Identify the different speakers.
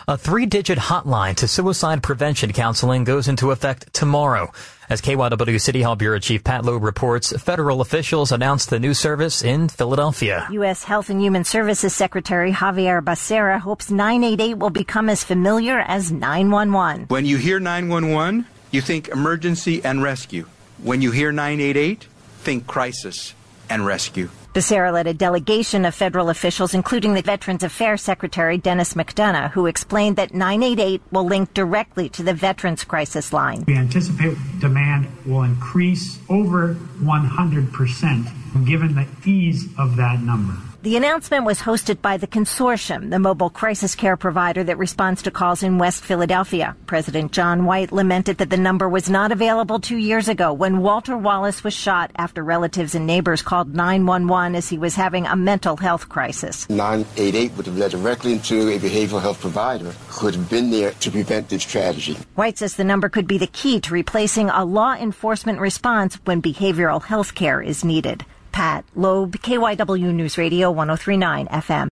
Speaker 1: A 3-digit hotline to suicide prevention counseling goes into effect tomorrow. As KYW City Hall Bureau Chief Pat Loeb reports, federal officials announced the new service in Philadelphia.
Speaker 2: U.S. Health and Human Services Secretary Javier Becerra hopes 988 will become as familiar as 911.
Speaker 3: When you hear 911, you think emergency and rescue. When you hear 988, think crisis and rescue.
Speaker 2: Becerra led a delegation of federal officials, including the Veterans Affairs Secretary Dennis McDonough, who explained that 988 will link directly to the Veterans Crisis Line.
Speaker 4: We anticipate demand will increase over 100%, given the ease of that number.
Speaker 2: The announcement was hosted by the Consortium, the mobile crisis care provider that responds to calls in West Philadelphia. President John White lamented that the number was not available 2 years ago when Walter Wallace was shot after relatives and neighbors called 911 as he was having a mental health crisis.
Speaker 5: 988 would have led directly into a behavioral health provider who would have been there to prevent this tragedy.
Speaker 2: White says the number could be the key to replacing a law enforcement response when behavioral health care is needed. Pat Loeb, KYW News Radio 103.9 FM.